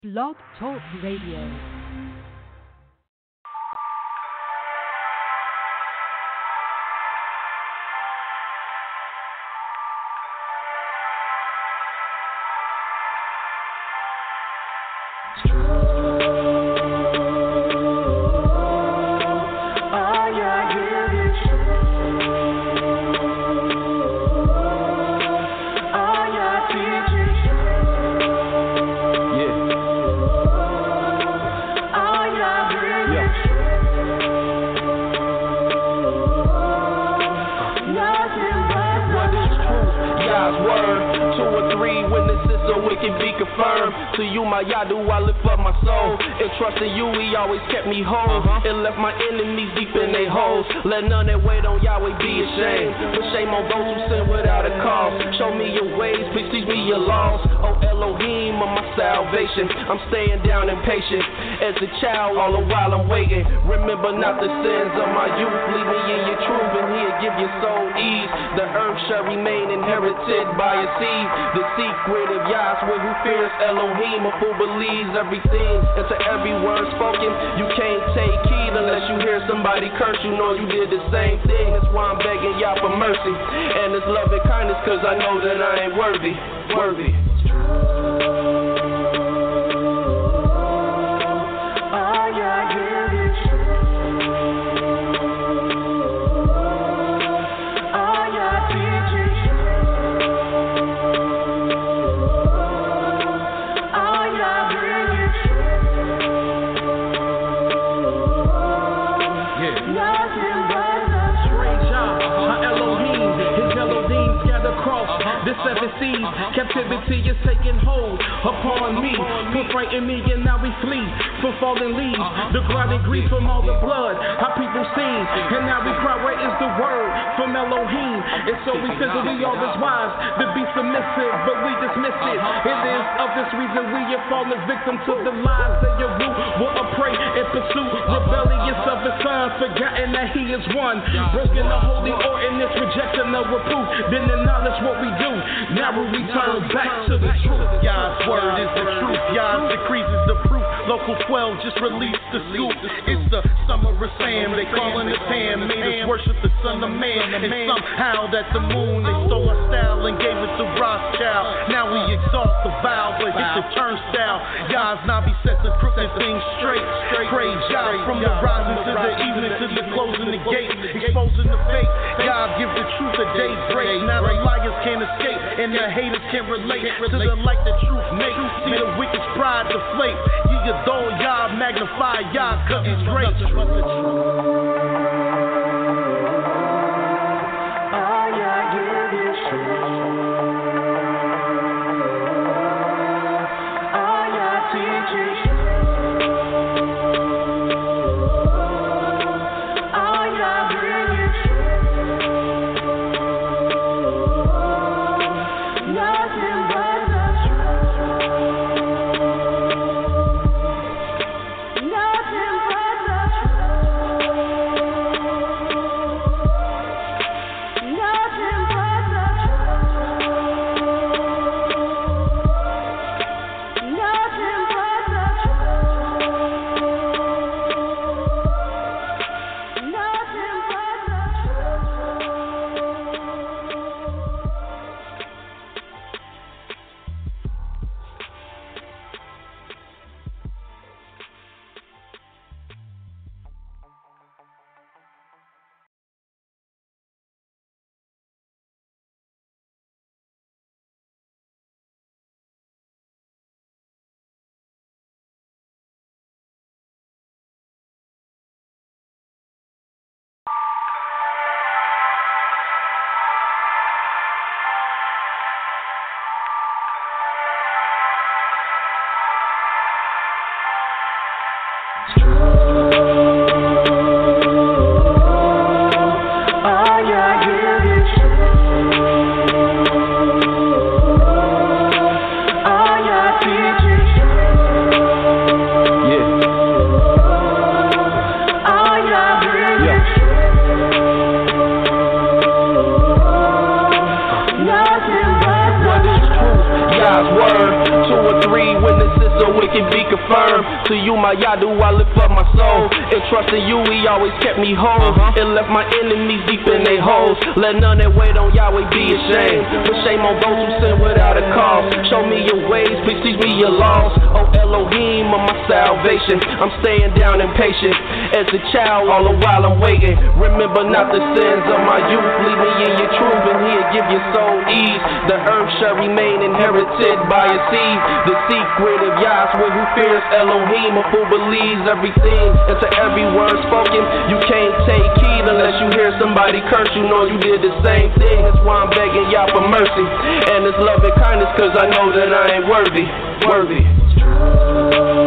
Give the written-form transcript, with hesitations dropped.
Blog Talk Radio. To you, my Yadu, I lift up my soul. And trusting you, he always kept me whole. And left my enemies deep in their holes. Let none that wait on Yahweh be ashamed. But shame on those who sin without a cause. Show me your ways, please teach me your laws. Oh Elohim of my salvation, I'm staying down and patient. As a child, all the while I'm waiting. Remember not the sins of my youth. Lead me in your truth, and he'll give your soul ease. The earth shall remain inherited by a seed. The secret of Yahweh who fears Elohim, a fool believes everything. And to every word spoken, you can't take heed unless you hear somebody curse. You know you did the same thing. That's why I'm begging Yah for mercy and His love and kindness, cause I know that I ain't worthy. The seven seas, captivity is taking hold upon me. Put fright in me and now we flee from fallen leaves. The grinding grief from all the blood our people seen. And now we cry, where is the word from Elohim? And so we figure we all is wise to be submissive, but we dismiss it. It is of this reason we have fallen victim to the lies that your root will prey and pursue. Rebellious of the Son, forgotten that He is one. Broken the holy ordinance, rejecting the reproof. Then acknowledge what we do. Now we return back to the truth. Yah's word is the truth. Yah's decrees is the proof. Local 12 just released the scoop. It's the summer of Sam. They calling us Ham. Made us worship the Son of Man. And somehow that the moon, they stole our style and gave it to Rothschild. Now we exalt the vow, but hit the turnstile. Yah's Nabi set the crooked things straight. Praise Yah from the rising to the evening to the closing the gate. Exposing the fake. Yah give the truth a daybreak. Now the liars can't escape and the haters can't relate to the light the truth makes. See the wicked's pride deflate. You adore Yah, magnify Yah, cause He's great. firm. To you, my Yadu, I lift up my soul. And trusting you, he always kept me whole. And left my enemies deep in their holes. Let none that wait on Yahweh be ashamed. But shame on those who sin without a cause. Show me your ways, please teach me your laws. Oh Elohim of my salvation, I'm staying down impatient as a child all the while I'm waiting. Remember not the sins of my youth. Lead me in your truth and he'll give your soul ease. The earth shall remain inherited by a seed. The secret of Yahweh who fears Elohim, of who believes everything. And to every word spoken, you can't take heed unless you hear somebody curse. You know you did the same thing. That's why I'm begging Yah for mercy and His love and kindness, cause I know that I ain't worthy.